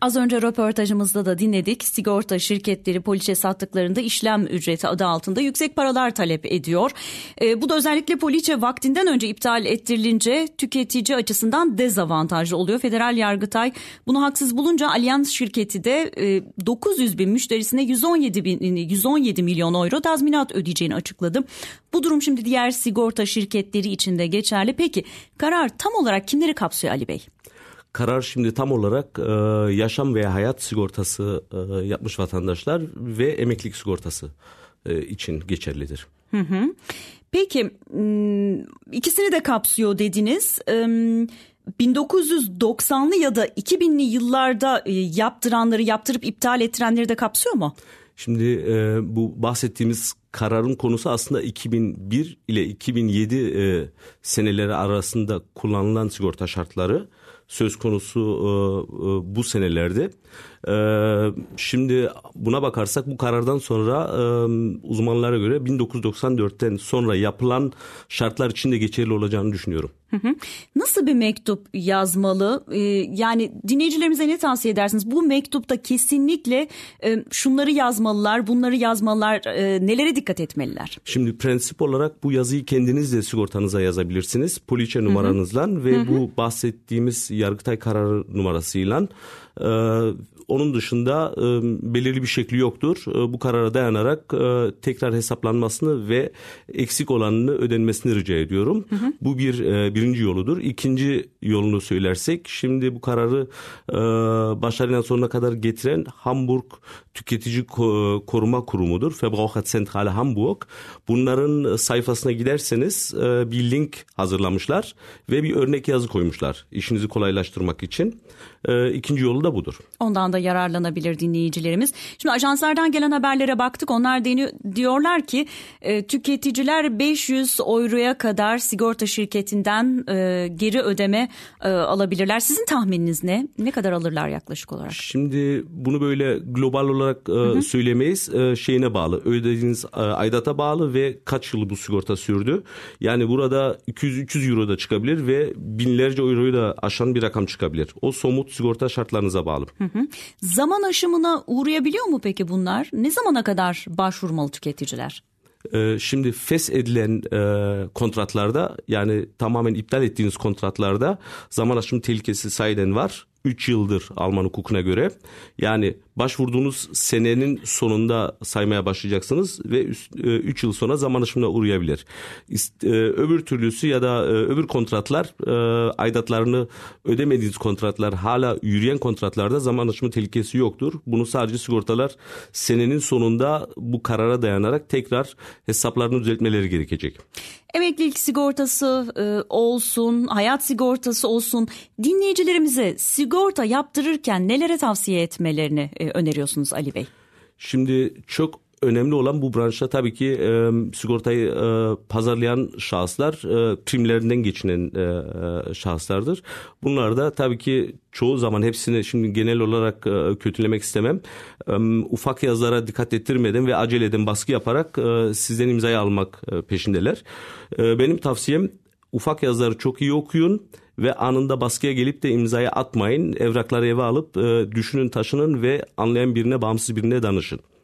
Az önce röportajımızda da dinledik. Sigorta şirketleri poliçe sattıklarında işlem ücreti adı altında yüksek paralar talep ediyor. Bu da özellikle poliçe vaktinden önce iptal ettirilince tüketici açısından dezavantajlı oluyor. Federal Yargıtay bunu haksız bulunca Allianz şirketi de 900 bin müşterisine 117 milyon euro tazminat ödeyeceğini açıkladı. Bu durum şimdi diğer sigorta şirketleri için de geçerli. Peki karar tam olarak kimleri kapsıyor Ali Bey? Karar şimdi tam olarak yaşam veya hayat sigortası yapmış vatandaşlar ve emeklilik sigortası için geçerlidir. Peki ikisini de kapsıyor dediniz. 1990'lı ya da 2000'li yıllarda yaptırıp iptal ettirenleri de kapsıyor mu? Şimdi bu bahsettiğimiz kararın konusu aslında 2001 ile 2007 seneleri arasında kullanılan sigorta şartları söz konusu bu senelerde. Şimdi buna bakarsak bu karardan sonra uzmanlara göre 1994'ten sonra yapılan şartlar için de geçerli olacağını düşünüyorum. Nasıl bir mektup yazmalı? Yani dinleyicilerimize ne tavsiye edersiniz? Bu mektupta kesinlikle şunları yazmalılar, bunları yazmalılar, nelere dikkat etmeliler? Şimdi prensip olarak bu yazıyı kendiniz de sigortanıza yazabilirsiniz. Poliçe numaranızla ve bu bahsettiğimiz Yargıtay kararı numarasıyla. Onun dışında belirli bir şekli yoktur. Bu karara dayanarak tekrar hesaplanmasını ve eksik olanını ödenmesini rica ediyorum. Bu birinci yoludur. İkinci yolunu söylersek, şimdi bu kararı başlarından sonuna kadar getiren Hamburg Tüketici Koruma Kurumu'dur. Verbraucherzentrale Hamburg. Bunların sayfasına giderseniz bir link hazırlamışlar ve bir örnek yazı koymuşlar işinizi kolaylaştırmak için. İkinci yolu da budur. Ondan da yararlanabilir dinleyicilerimiz. Şimdi ajanslardan gelen haberlere baktık. Onlar diyorlar ki tüketiciler 500 euroya kadar sigorta şirketinden geri ödeme alabilirler. Sizin tahmininiz ne? Ne kadar alırlar yaklaşık olarak? Şimdi bunu böyle global olarak söylemeyiz. Şeyine bağlı. Ödediğiniz aidata bağlı ve kaç yıl bu sigorta sürdü. Yani burada 200-300 euro da çıkabilir ve binlerce euroyu da aşan bir rakam çıkabilir. O somut sigorta şartlarınıza bağlı. Zaman aşımına uğrayabiliyor mu peki bunlar? Ne zamana kadar başvurmalı tüketiciler? Şimdi feshedilen kontratlarda, yani tamamen iptal ettiğiniz kontratlarda zaman aşımı tehlikesi sahiden var. 3 yıldır Alman hukukuna göre. Yani başvurduğunuz senenin sonunda saymaya başlayacaksınız ve 3 yıl sonra zaman aşımına uğrayabilir. Öbür türlüsü ya da öbür kontratlar, aidatlarını ödemediğiniz kontratlar, hala yürüyen kontratlarda zaman aşımı tehlikesi yoktur. Bunu sadece sigortalar senenin sonunda bu karara dayanarak tekrar hesaplarını düzeltmeleri gerekecek. Emeklilik sigortası olsun, hayat sigortası olsun, dinleyicilerimize sigorta yaptırırken nelere tavsiye etmelerini öneriyorsunuz Ali Bey? Şimdi çok önemli olan bu branşta tabii ki sigortayı pazarlayan şahıslar primlerinden geçinen şahıslardır. Bunlar da tabii ki çoğu zaman, hepsini şimdi genel olarak kötülemek istemem, ufak yazılara dikkat ettirmeden ve aceleden baskı yaparak sizden imzayı almak peşindeler. Benim tavsiyem, ufak yazıları çok iyi okuyun ve anında baskıya gelip de imzayı atmayın. Evrakları eve alıp düşünün, taşının ve anlayan birine, bağımsız birine danışın.